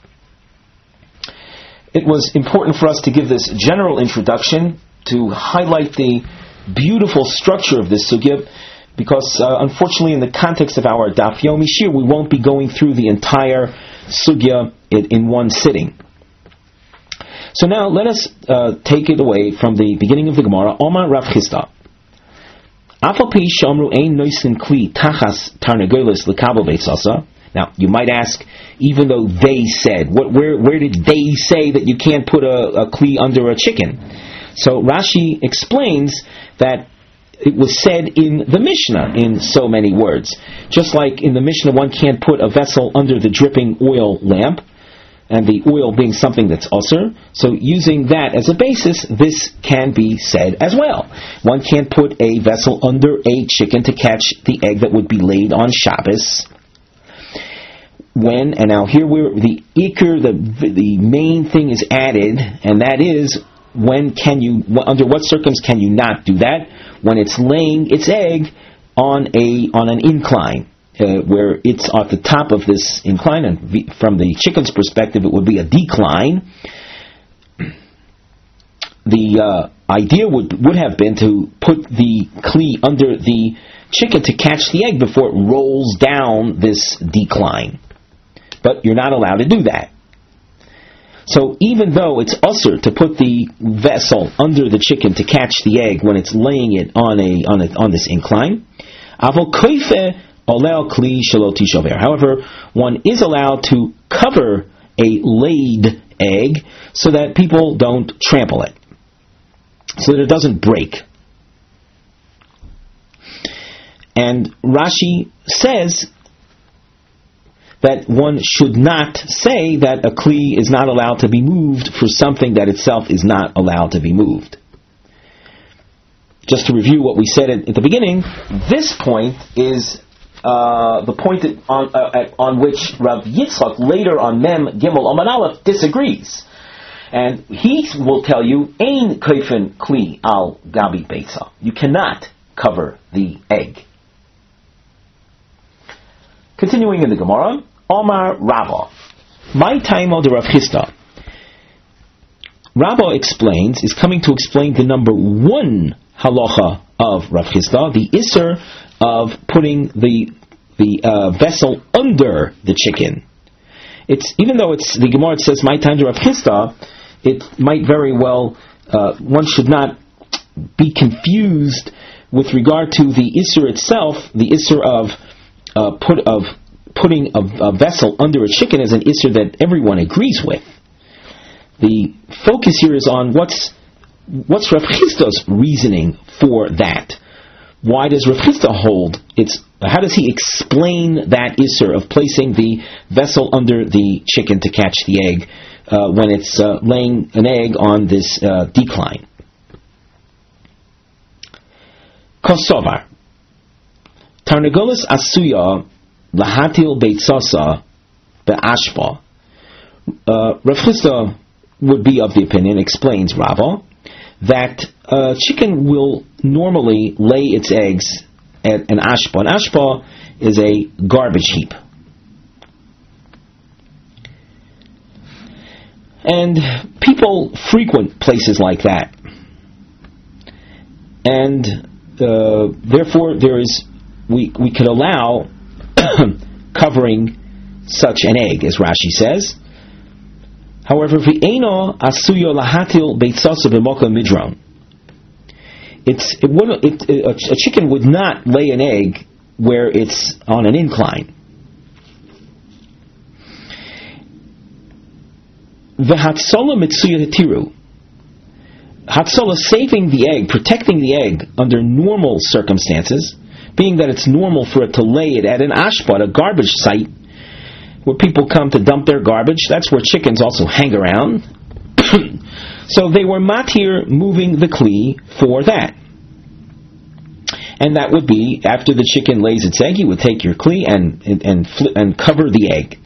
It was important for us to give this general introduction to highlight the beautiful structure of this sugya, because unfortunately in the context of our Daf Yomi Shir, we won't be going through the entire sugya in one sitting. So now let us take it away from the beginning of the Gemara. Omar Rav Chisda. Now, you might ask, even though they said, where did they say that you can't put a kli under a chicken? So Rashi explains that it was said in the Mishnah in so many words. Just like in the Mishnah one can't put a vessel under the dripping oil lamp, and the oil being something that's usur, so using that as a basis, this can be said as well. One can't put a vessel under a chicken to catch the egg that would be laid on Shabbos. When, and now here the ikr, the main thing is added, and that is, under what circumstances can you not do that? When it's laying its egg on an incline, where it's at the top of this incline, and from the chicken's perspective it would be a decline. The idea would have been to put the kli under the chicken to catch the egg before it rolls down this decline. But you're not allowed to do that. So even though it's usur to put the vessel under the chicken to catch the egg when it's laying it on this incline, however, one is allowed to cover a laid egg so that people don't trample it, so that it doesn't break. And Rashi says that one should not say that a kli is not allowed to be moved for something that itself is not allowed to be moved. Just to review what we said at the beginning, this point is the point on which Rav Yitzchak later on Mem Gimel Amud Aleph disagrees. And he will tell you, Ein kaifen kli al gabi beitza. You cannot cover the egg. Continuing in the Gemara, Omar Rava. My time of the Rav Chisda. Rava is coming to explain the number one halacha of Rav Chisda, the isser of putting the vessel under the chicken. Even though the Gemara says my time to Rav Chisda, it might very well, one should not be confused with regard to the isser itself. The isser of putting a vessel under a chicken is an isser that everyone agrees with. The focus here is on what's Rav Chisda's reasoning for that. Why does Rav Chisda hold how does he explain that isser of placing the vessel under the chicken to catch the egg when it's laying an egg on this decline? Kosovar. Tarnagolas asuya lahatil beitzasa be'ashpa. Rav Chisda would be of the opinion, explains Rava, that a chicken will normally lay its eggs at an ashpa. An ashpa is a garbage heap. And people frequent places like that. And therefore we could allow covering such an egg, as Rashi says. However, v'eino asuyo lahatil beitzasa b'moka midron. A chicken would not lay an egg where it's on an incline. V'hatzola mitzuya hatiru. Hatzola, saving the egg, protecting the egg under normal circumstances, being that it's normal for it to lay it at an ashpat, a garbage site, where people come to dump their garbage. That's where chickens also hang around. So they were matir moving the kli for that. And that would be, after the chicken lays its egg, you would take your kli and cover the egg.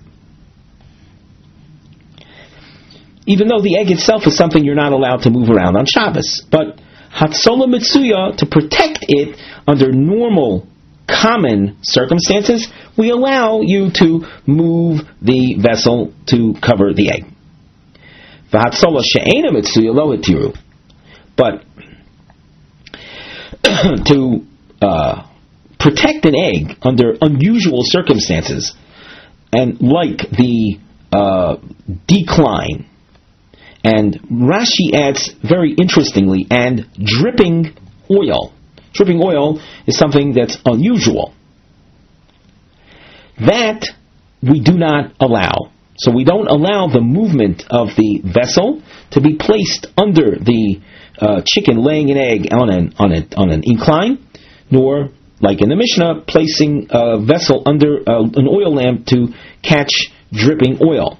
Even though the egg itself is something you're not allowed to move around on Shabbos. But Hatzola Mitsuya, to protect it under normal, common circumstances, we allow you to move the vessel to cover the egg. V'hatzola she'ena Mitsuya lo hitiru. But to protect an egg under unusual circumstances, and like the decline, and Rashi adds very interestingly, and dripping oil. Dripping oil is something that's unusual. That we do not allow. So we don't allow the movement of the vessel to be placed under the chicken laying an egg on an incline, nor, like in the Mishnah, placing a vessel under an oil lamp to catch dripping oil.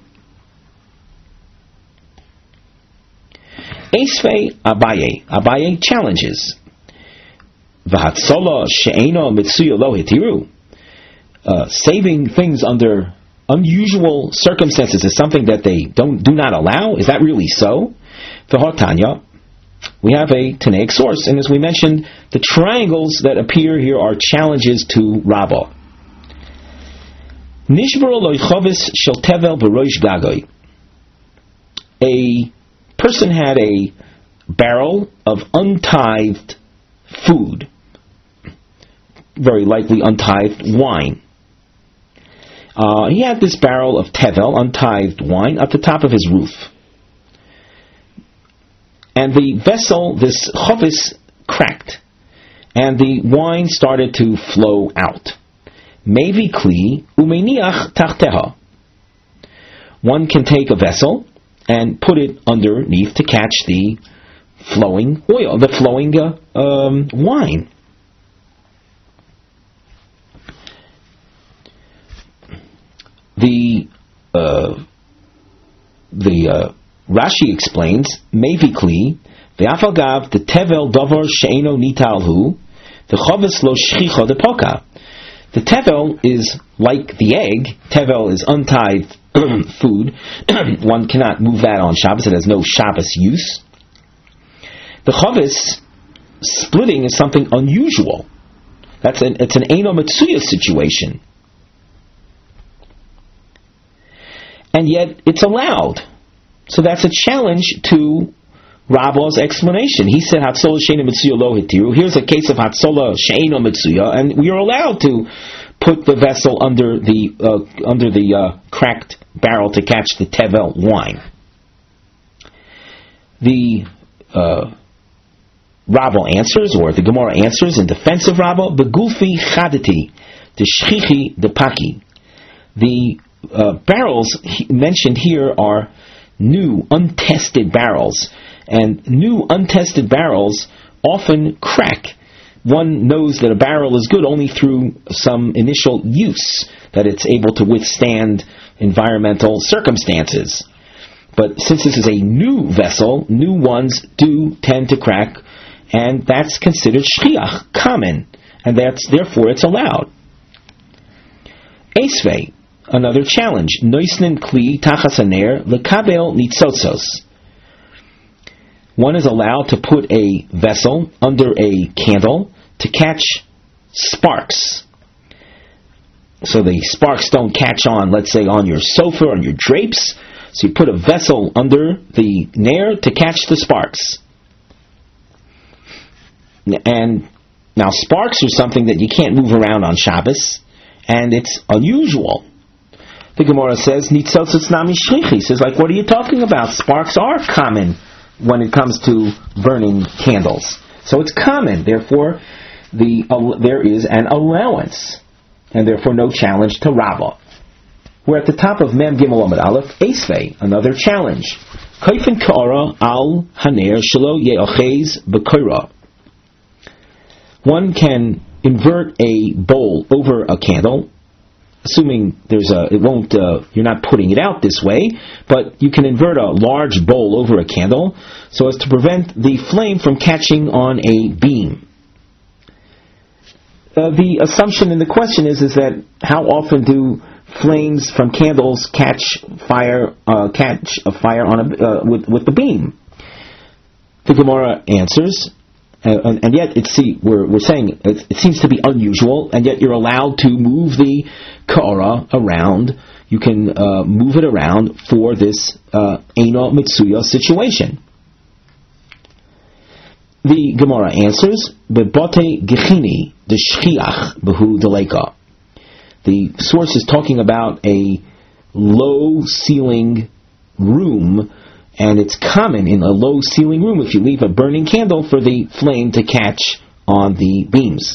Esvei Abaye. Abaye challenges. V'hatzola she'eno mitsuya lo hitiru. Saving things under unusual circumstances is something that they do not allow. Is that really so? V'hotanya. We have a Tanaic source, and as we mentioned, the triangles that appear here are challenges to Rabbah. Nishbaro lo chovis shel tevel b'roish gagoy. A person had a barrel of untithed food, very likely untithed wine. He had this barrel of tevel, untithed wine, at the top of his roof. And the vessel, this chovis, cracked, and the wine started to flow out. Mevi kli umeniach tachteha. One can take a vessel and put it underneath to catch the flowing oil, the flowing wine. The Rashi explains, Mevi kli ve'afagav the tevel davar she'eno nitalhu the chovis lo shchicha de poka. The tevel is like the egg. Tevel is untithed food. One cannot move that on Shabbos. It has no Shabbos use. The chovis splitting is something unusual. It's an Eino Mitsuya situation. And yet it's allowed. So that's a challenge to Rabbah's explanation. He said Hatzola she'ena mitsuya lo hitiru. Here's a case of Hatzola she'ena mitsuya, and we are allowed to put the vessel under the cracked barrel to catch the tevel wine. The Rabbah answers, or the Gemara answers in defense of Rabbah, begulfi chadati, the shchichi the paki. The barrels mentioned here are new, untested barrels. And new, untested barrels often crack. One knows that a barrel is good only through some initial use, that it's able to withstand environmental circumstances. But since this is a new vessel, new ones do tend to crack, and that's considered shchiach, common, and therefore it's allowed. Esvei, another challenge. Noisnin kli tachas haner lekabel nitzotzos. One is allowed to put a vessel under a candle to catch sparks. So the sparks don't catch on, let's say, on your sofa, on your drapes. So you put a vessel under the nair to catch the sparks. And now sparks are something that you can't move around on Shabbos, and it's unusual. The Gemara says, Nitzotzos nami shlichi. Says, like, what are you talking about? Sparks are common when it comes to burning candles. So it's common. Therefore, there is an allowance, and therefore no challenge to Rabbah. We're at the top of Mem Gimel Amud Aleph, Esvei, another challenge. Kaifin ka'ara al haner shelo ye'ochez b'koira. One can invert a bowl over a candle assuming you're not putting it out this way, but you can invert a large bowl over a candle so as to prevent the flame from catching on a beam. The assumption in the question is that how often do flames from candles catch a fire on with the beam? The Gemara answers, and yet we're saying it seems to be unusual, and yet you're allowed to move the ka'ara around. You can move it around for this Eino Mitsuya situation. The Gemara answers, Bebote Gechini the Shchiach Behu Deleka. The source is talking about a low ceiling room, and it's common in a low ceiling room if you leave a burning candle for the flame to catch on the beams.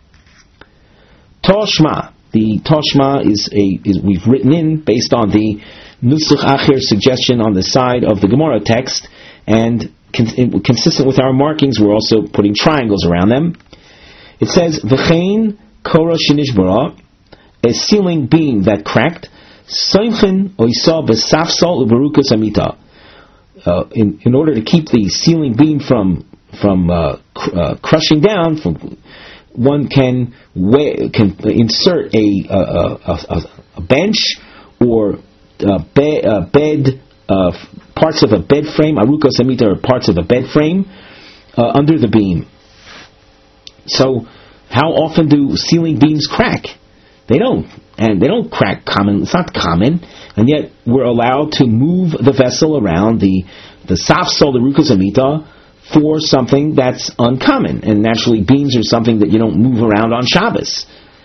Toshma. The Toshma is we've written in based on the Nusach Acher suggestion on the side of the Gemara text, and consistent with our markings, we're also putting triangles around them. It says, V'chein kora shenishbara, a ceiling beam that cracked, soimchen oisa b'safsal u'berukas amita. In order to keep the ceiling beam from crushing down, one can insert a bench or bed, parts of a bed frame, aruka samita, or parts of a bed frame under the beam. So, how often do ceiling beams crack? They don't, and they don't crack common. It's not common, and yet we're allowed to move the vessel around the safsal, the aruka samita, for something that's uncommon. And naturally, beams are something that you don't move around on Shabbos.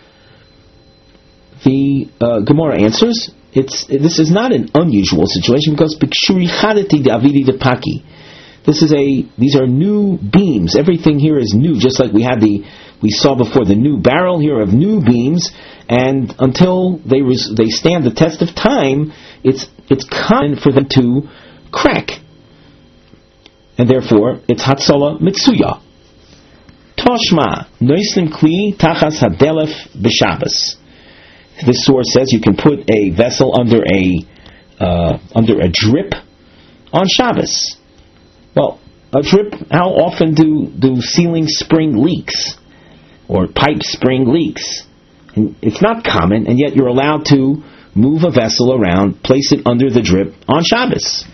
The Gemara answers, this is not an unusual situation because bikshuri chadati de avidi de paki. These are new beams. Everything here is new, just like we saw before the new barrel here of new beams, and until they stand the test of time, it's common for them to crack. And therefore, it's Hatzalah Mitsuya. Toshma, Noislim Kli Tachas Hadelef B'Shabbos. This source says you can put a vessel under a drip on Shabbos. Well, a drip, how often do ceiling spring leaks? Or pipe spring leaks? And it's not common, and yet you're allowed to move a vessel around, place it under the drip on Shabbos.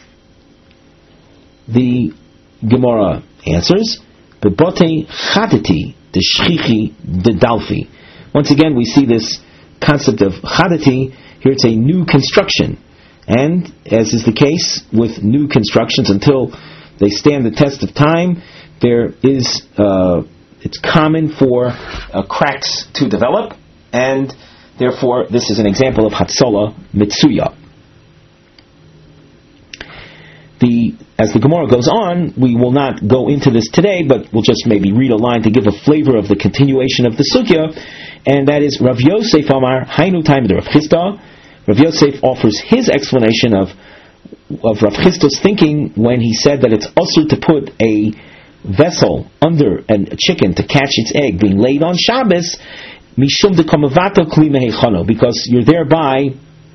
The Gemara answers, Bebote Chadati de Shchichi de Dalfi. Once again, we see this concept of Chadati. Here it's a new construction. And, as is the case with new constructions, until they stand the test of time, it's common for cracks to develop, and therefore this is an example of Hatzalah Mitsuya. As the Gemara goes on, we will not go into this today, but we'll just maybe read a line to give a flavor of the continuation of the Sugya, and that is Rav Yosef Amar Hainu Time de Rav Chisda. Rav Yosef offers his explanation of Rav Chisda's thinking when he said that it's also to put a vessel under a chicken to catch its egg being laid on Shabbos, mishum de kamavato kli mehechano, because you're thereby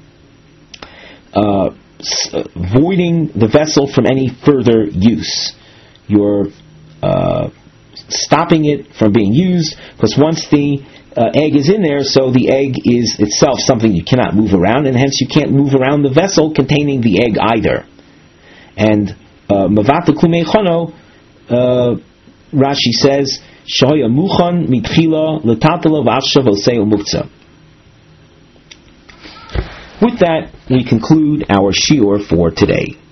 voiding the vessel from any further use. You're stopping it from being used, because once the egg is in there, so the egg is itself something you cannot move around, and hence you can't move around the vessel containing the egg either. And mavata kli mehechano, Rashi says, Shoya muchan mitchila letatala v'ashav osei umuktzah. With that, we conclude our shiur for today.